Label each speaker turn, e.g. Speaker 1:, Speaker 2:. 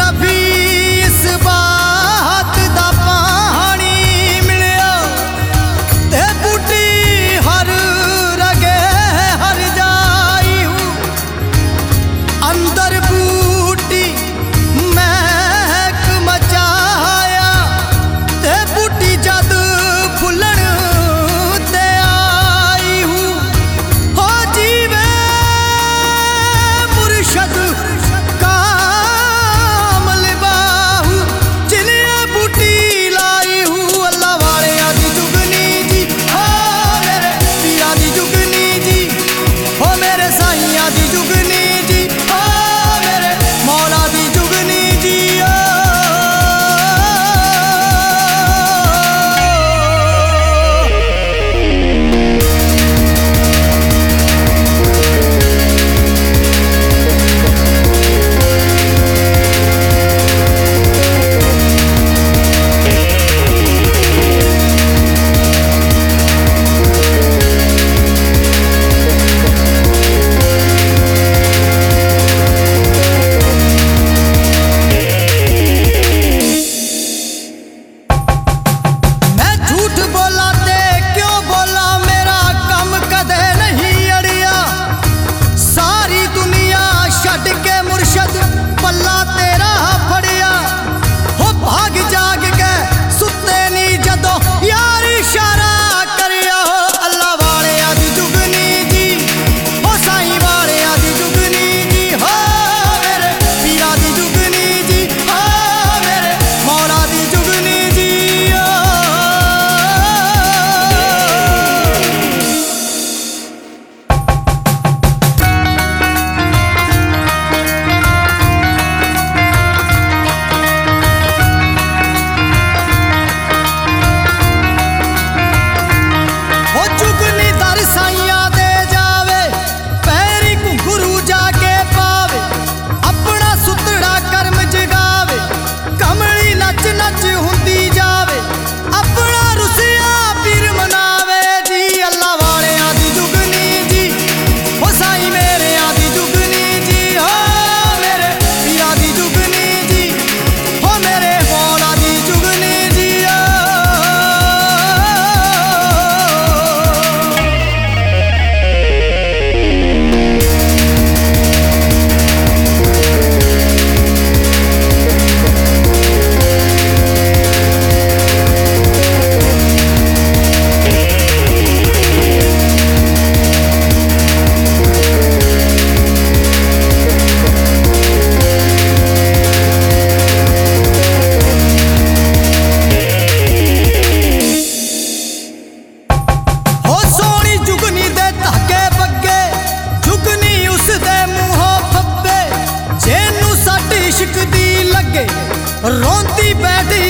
Speaker 1: भी इस बात दा पानी मिलिया ते बूटी हर रगे हर जाई हूँ अंदर बूटी महक मचाया ते बूटी जद फुलन ते आई हूँ हो जीवे मुर्शद कामल बाहू जिन्हें बूटी लाई हूँ अल्लाह वाले आदि जुगनी जी हो मेरे पिया दी जुगनी जी हो मेरे साईं दी जुगनी जी हो मेरे मौला दी जुगनी जी मैं झूठ बोला ते क्यों बोला मेरा कम कदे नहीं अड़िया सारी दुनिया छड़ के मुर्शद पल्ला तेरा फड़िया हो भाग जाग के सुते नी जदों यार इशारा करिया हो अल्लाह वाले आदि जुगनी जी हो साईं वाले आदि जुगनी जी हो मेरे पीरा दी जुगनी जी हो मेरे मौला दी जुगनी जी हो जुगनी दर साइयां दे जावे पैरी घुंघरू जाके पावे अपना सुतड़ा कर्म जगावे कमली नच नच हुंदी जावे अपना रुसिया पीर मनावे जी अल्लाह वाले आदि जुगनी जी हो साईं मेरे आदि जुगनी जी हो मेरे पिया दी जुगनी जी हो मेरे मौला दी जुगनी जी हो सोनी जुगनी दे धागे बग्गे जुगनी उस दे मूहों फब्बे जेनू सट इश्क दी लगे रोंदी बैठी